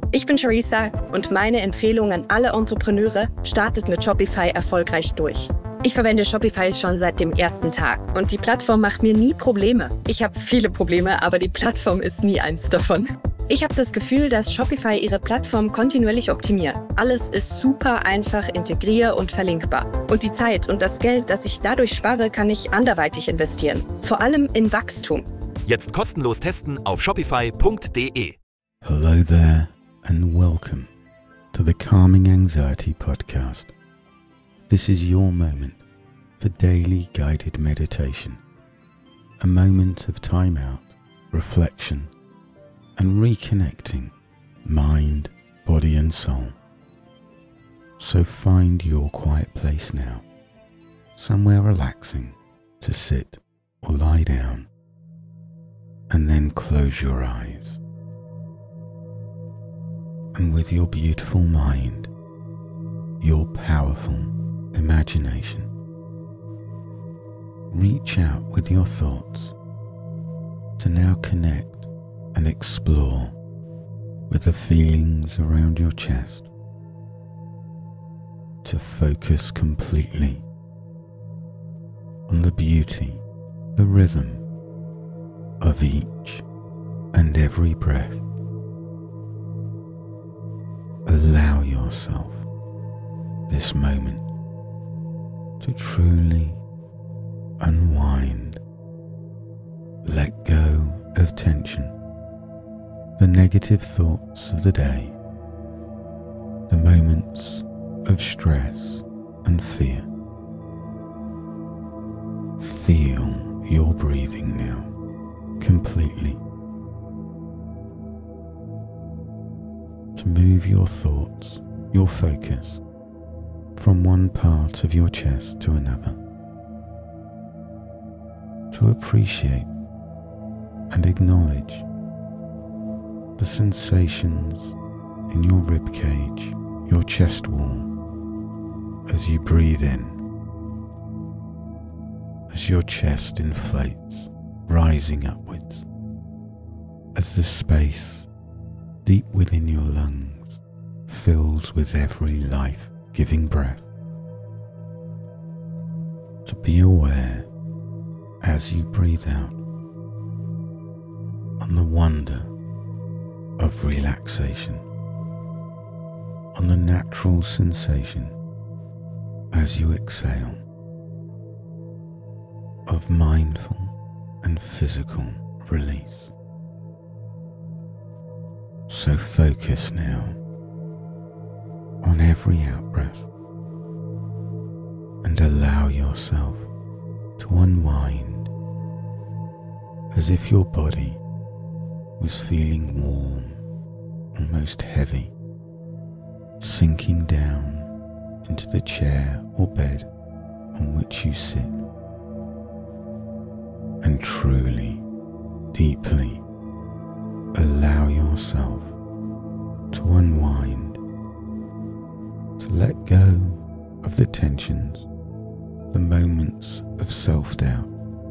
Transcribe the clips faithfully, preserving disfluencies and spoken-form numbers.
Ich bin Charissa und meine Empfehlung an alle Entrepreneure: startet mit Shopify erfolgreich durch. Ich verwende Shopify schon seit dem ersten Tag und die Plattform macht mir nie Probleme. Ich habe viele Probleme, aber die Plattform ist nie eins davon. Ich habe das Gefühl, dass Shopify ihre Plattform kontinuierlich optimiert. Alles ist super einfach integrier- und verlinkbar. Und die Zeit und das Geld, das ich dadurch spare, kann ich anderweitig investieren. Vor allem in Wachstum. Jetzt kostenlos testen auf shopify punkt de. Hello there and welcome to the Calming Anxiety Podcast. This is your moment for daily guided meditation. A moment of time out, reflection, and reconnecting mind, body and soul. So find your quiet place now, somewhere relaxing to sit or lie down, and then close your eyes. And with your beautiful mind, your powerful imagination, reach out with your thoughts to now connect and explore with the feelings around your chest, to focus completely on the beauty, the rhythm of each and every breath. Allow yourself this moment to truly unwind, let go of tension, the negative thoughts of the day, the moments of stress and fear. Feel your breathing now completely. To move your thoughts, your focus, from one part of your chest to another. To appreciate and acknowledge the sensations in your rib cage, your chest wall, as you breathe in, as your chest inflates, rising upwards, as the space deep within your lungs fills with every life-giving breath. To be aware as you breathe out on the wonder of relaxation, on the natural sensation as you exhale of mindful and physical release. So focus now on every out-breath and allow yourself to unwind as if your body was feeling warm, almost heavy, sinking down into the chair or bed on which you sit, and truly, deeply allow yourself to unwind, to let go of the tensions, the moments of self-doubt.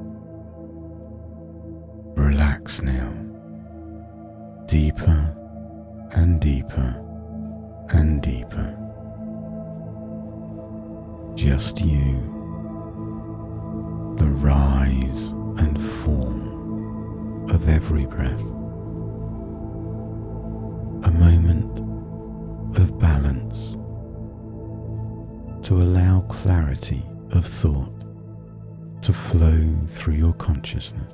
Relax now, deeper and deeper and deeper. Just you, the rise and fall of every breath. A moment of balance to allow clarity of thought to flow through your consciousness.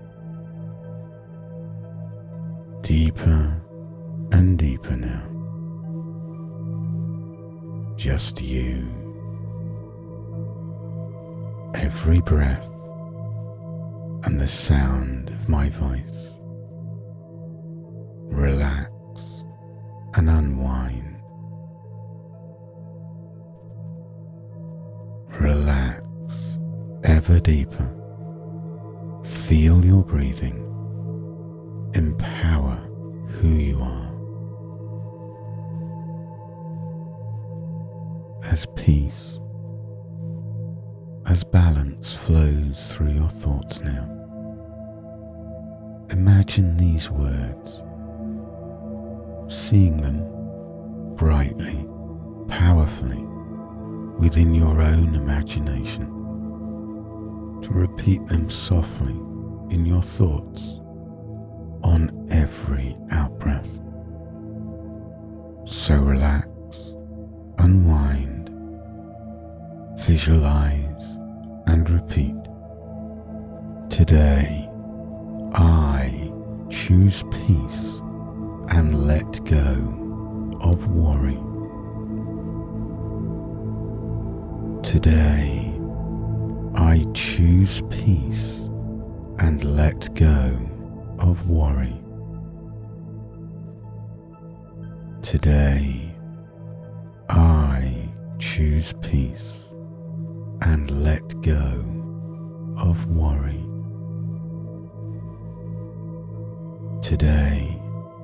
Deeper and deeper now. Just you. Every breath and the sound of my voice. Relax and unwind. Relax ever deeper. Feel your breathing. Empower who you are. As peace, as balance flows through your thoughts now, imagine these words, seeing them brightly, powerfully within your own imagination, to repeat them softly in your thoughts on every out-breath. So relax, unwind, visualize and repeat. Today, I choose peace and let go of worry. Today, I choose peace and let go of worry. Today, I choose peace and let go of worry. Today,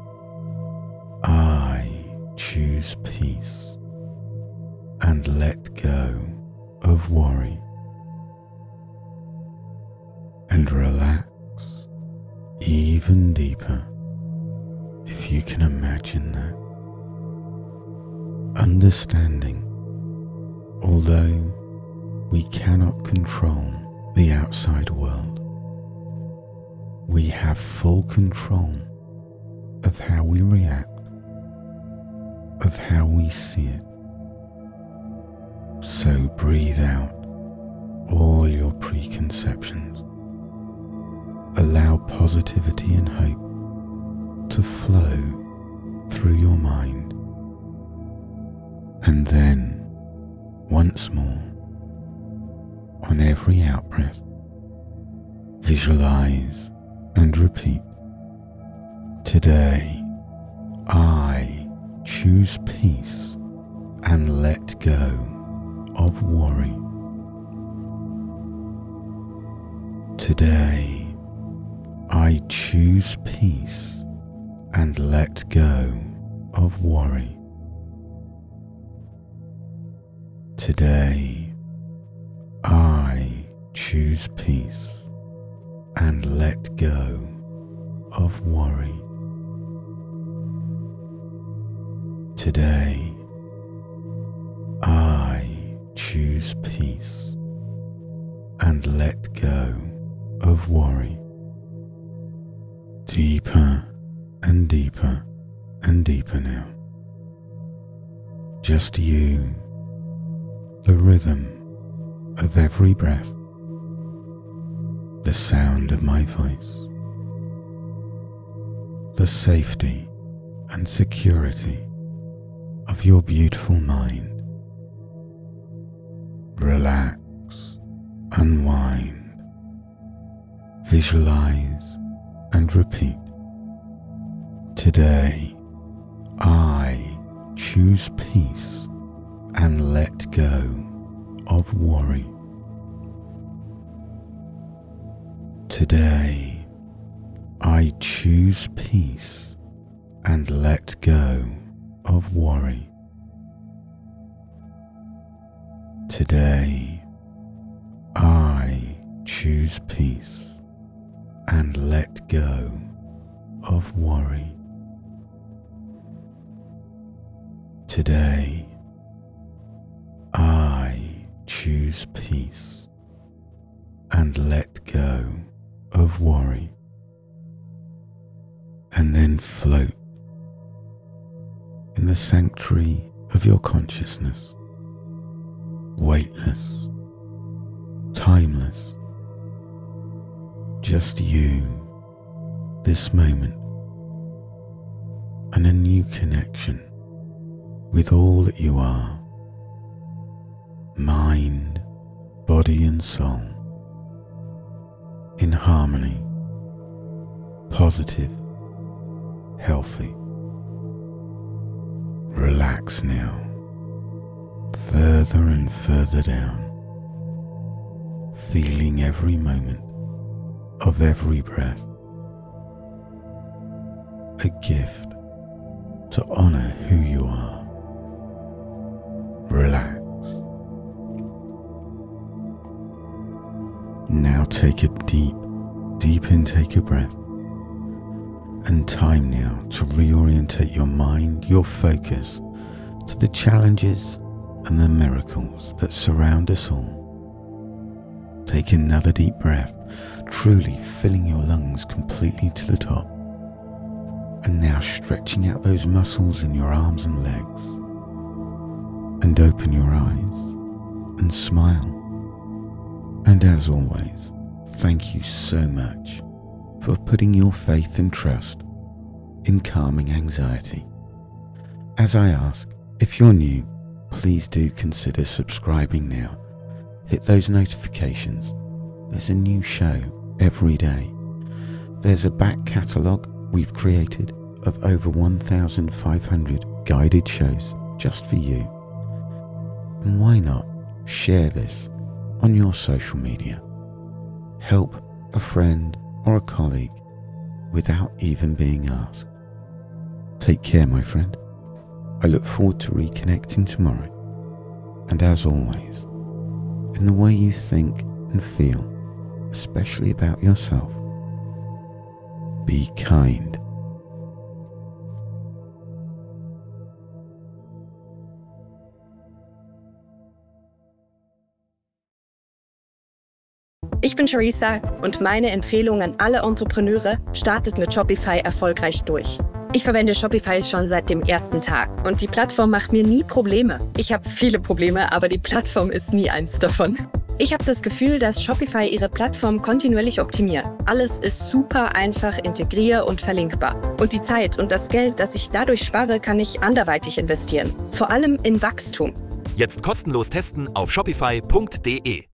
I choose peace and let go of worry. And relax even deeper if you can imagine that. Understanding, although we cannot control the outside world, we have full control of how we react, of how we see it. So breathe out all your preconceptions. Allow positivity and hope to flow through your mind. And then, once more, on every out-breath, visualize and repeat. Today, I choose peace and let go of worry. Today, I choose peace and let go of worry. Today, I choose peace and let go of worry. Today, I choose peace and let go of worry. Deeper and deeper and deeper now. Just you, the rhythm of every breath, the sound of my voice, the safety and security of your beautiful mind. Relax, unwind, visualize and repeat. Today, I choose peace and let go of worry. Today, I choose peace and let go of worry. Today, I choose peace and let go of worry. Today, I choose peace and let go of worry. And then float in the sanctuary of your consciousness, weightless, timeless, just you, this moment, and a new connection with all that you are, mind, body and soul, in harmony, positive, healthy. Relax now, further and further down, feeling every moment of every breath, a gift to honor who you are. Relax. Now take a deep, deep intake of breath, and time now to reorientate your mind, your focus, to the challenges and the miracles that surround us all. Take another deep breath, truly filling your lungs completely to the top. And now stretching out those muscles in your arms and legs. And open your eyes and smile. And as always, thank you so much for putting your faith and trust in calming anxiety. As I ask, if you're new, please do consider subscribing now. Hit those notifications. There's a new show every day. There's a back catalogue we've created of over one thousand five hundred guided shows just for you. And why not share this on your social media? Help a friend or a colleague without even being asked. Take care, my friend. I look forward to reconnecting tomorrow. And as always, in the way you think and feel, especially about yourself, be kind. Ich bin Charissa und meine Empfehlung an alle Entrepreneure: startet mit Shopify erfolgreich durch. Ich verwende Shopify schon seit dem ersten Tag und die Plattform macht mir nie Probleme. Ich habe viele Probleme, aber die Plattform ist nie eins davon. Ich habe das Gefühl, dass Shopify ihre Plattform kontinuierlich optimiert. Alles ist super einfach integrier- und verlinkbar. Und die Zeit und das Geld, das ich dadurch spare, kann ich anderweitig investieren. Vor allem in Wachstum. Jetzt kostenlos testen auf shopify punkt de.